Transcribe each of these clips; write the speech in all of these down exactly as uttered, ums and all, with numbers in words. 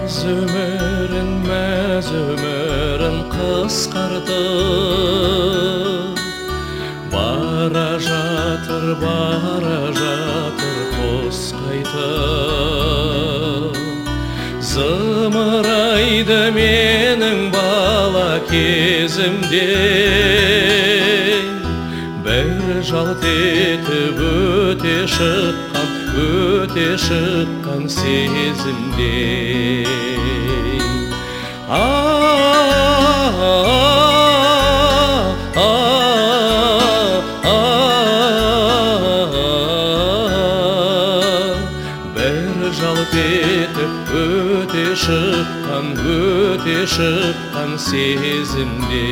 Ömürün мәз ömürün қысқартып бара жатыр, бара жатыр қос қайтып. Зымырайды менің бала кезімде, бір жалт етіп өте шыққан, өте шыққан сезімде. Бір жалт етіп өте шыққан, өте шыққан сезімде.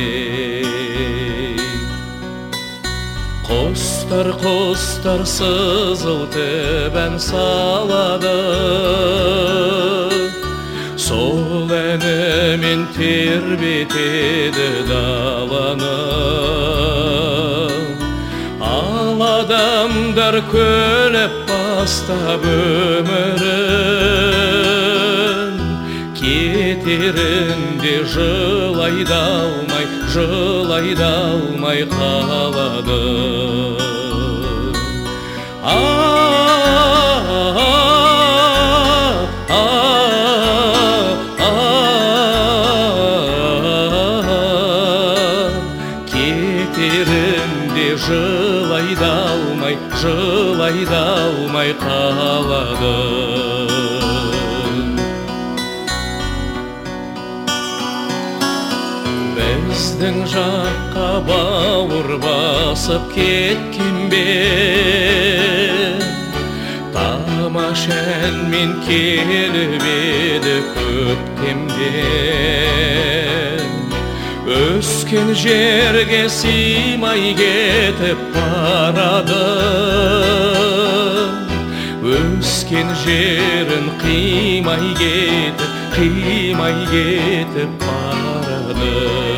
Құстар, құстар сызылтып ән салады, сол әнімен тербетеді даланы. Ал адамдар көліп бастап өмірін, кетерінде жылай да алмай, жылай да алмай қалады. Кетерінде жылай да алмай, жылай да алмай қалады. Біздің жаққа бауыр басып кеткен бе, тамаша әнмен келіп еді көктемден. Өскен жерге сыймай кетіп барады, өскен жерін қимай кетіп, қимай кетіп барады.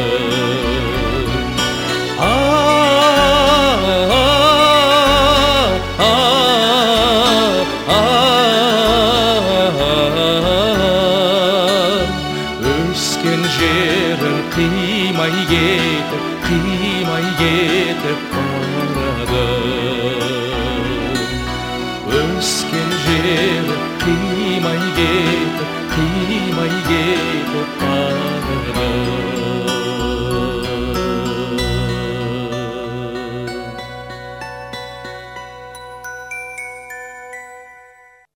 Өскен жерін қимай кетіп, қимай кетіп барады. Өскен жерін қимай кетіп, қимай кетіп барады.